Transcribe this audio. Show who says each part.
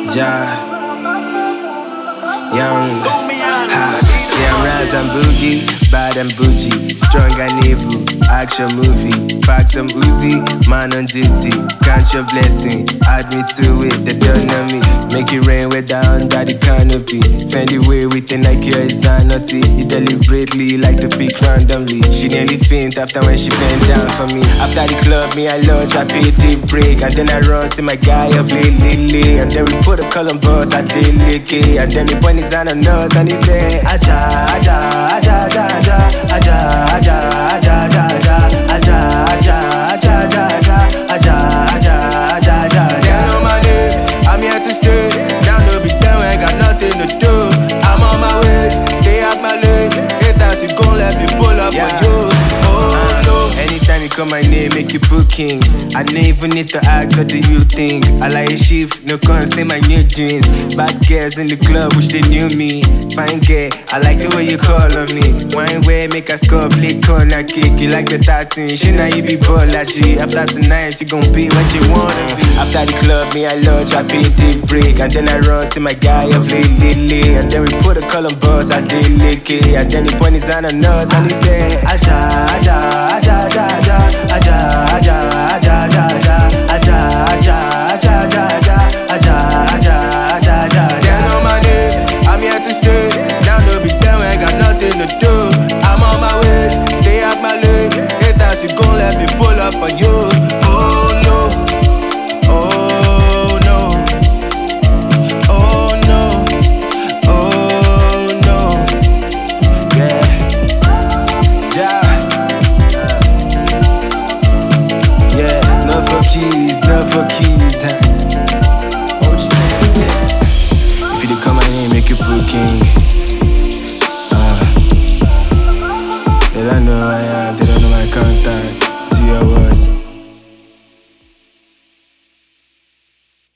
Speaker 1: Ja, young, ha. See I'm Raz and Boogie, bad and bougie, strong and able, action movie, pack some Uzi, man on duty, count your blessing, add me to it, they don't know me, make it rain way down under the canopy, fend the way with the Nike or insanity, you deliberately like to pick randomly, she nearly faint after when she bent down for me, after the club me I launch, I pay the break, and then I run, see my guy of Lily, and then we put a Columbus at Deleke, and then he point his hand on us and he say, Aja, Aja, Aja, Aja, Aja, Aja, Aja, Aja, Aja, Aja, Aja, Aja, Aja, Aja, Aja, Aja. They know my name, I'm here to stay. Now no be them, I got nothing to do. I'm on my way, stay out my lane. Haters, you gon' let me pull up on you. Oh no. Anytime you call my name, make you booking. I don't even need to ask, what do you think? I like a shift, no cons, say my new jeans. Bad girls in the club, wish they knew me. Fine girl, I like the way you call on me. Wine way, make a score, play corner kick. You like the 13, she now you be baller G. After tonight, you gon' be what you wanna be. After the club, me I launch, I pay the break. And then I run, see my guy of Lily. And then we put a Columbus at Deleke. And then he point his hand on us and he say, Aja, Aja, Aja, Aja, Aja.